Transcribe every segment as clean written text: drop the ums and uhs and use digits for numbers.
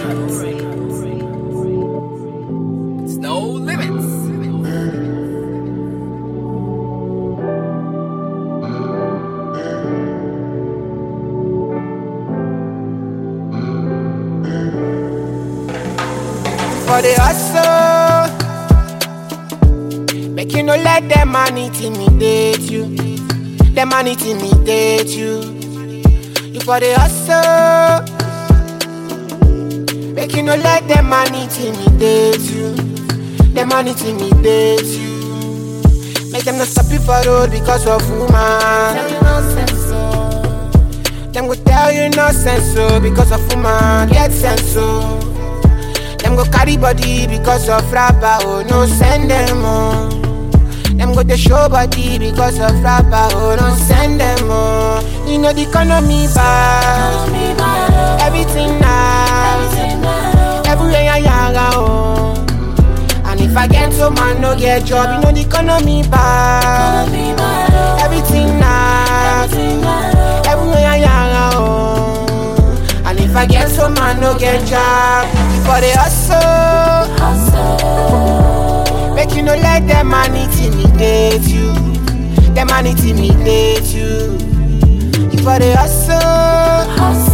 It's no limits. For the hustle, make you no let them man intimidate you. Them man intimidate you. You for the hustle, make you no let them man intimidate you. Them man intimidate you. Make them not stop you for road because of woman. Them go tell you no sense so because of woman. Get sense so. Them go carry body because of rapper, oh no send them oh. Them go to show body because of rapper, oh no send them oh. You know the economy bad, everything nice, everywhere I yaga oh. And if I get so man no get job, you know the economy bad, everything nice, everywhere I yaga oh. And if I get so man no get job, for the hustle, make you no let them man intimidate you. Them man intimidate you. You for the hustle,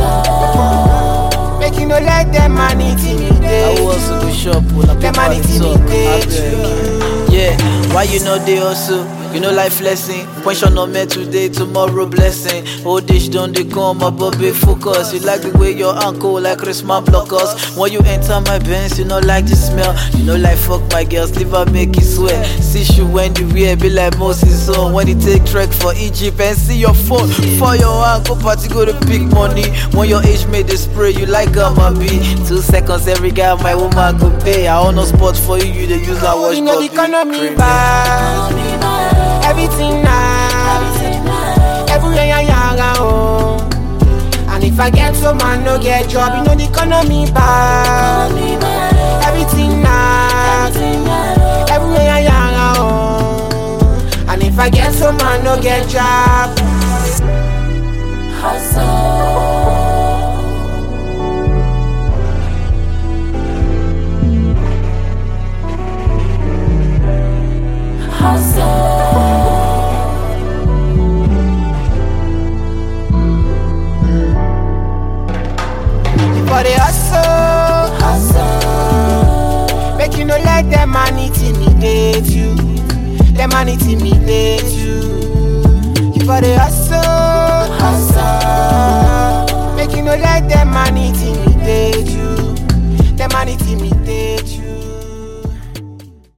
make you no let them man intimidate you. Them man intimidate you. Yeah, why you know they also? You know life lesson. Question on me today, tomorrow blessing. Old dish don't they come up, but be focus. You like the way your uncle like Christmas blockers. When you enter my Benz, you know like the smell. You know like fuck my girls, leave her make it sweat. See you when you wear, be like Moses on. When you take trek for Egypt and see your phone. For your uncle party go to big money. When your age made the spray, you like Gamma B. 2 seconds every guy my woman go pay. I own no spot for you, you the use I watch. You know the economy bad, everything nice, everywhere I yaga oh. And if I get so man no get job, you know the economy bad, everything nice, everywhere I yaga oh. And if I get so man no get job, for the hustle, make you no let them man intimidate you. Them man intimidate you. You for the hustle, make you no let them man intimidate you.